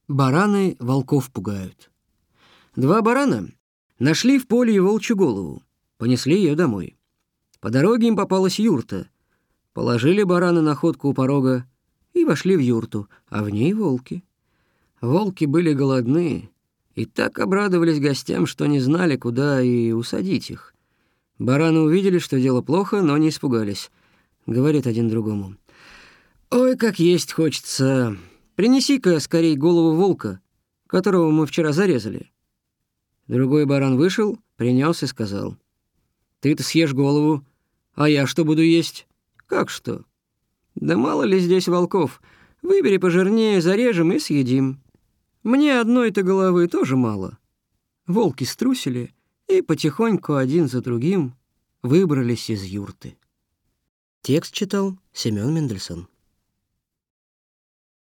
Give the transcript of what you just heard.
Бараны волков пугают. Два барана нашли в поле волчью голову, понесли ее домой. По дороге им попалась юрта. Положили барана находку у порога и вошли в юрту, а в ней волки. Волки были голодны и так обрадовались гостям, что не знали, куда и усадить их. Бараны увидели, что дело плохо, но не испугались. Говорит один другому: «Ой, как есть хочется! Принеси-ка скорей голову волка, которого мы вчера зарезали». Другой баран вышел, принес и сказал: «Ты-то съешь голову, а я что буду есть?» «Как что?» «Да мало ли здесь волков. Выбери пожирнее, зарежем и съедим. Мне одной-то головы тоже мало». Волки струсили и потихоньку один за другим выбрались из юрты. Текст читал Семен Мендельсон.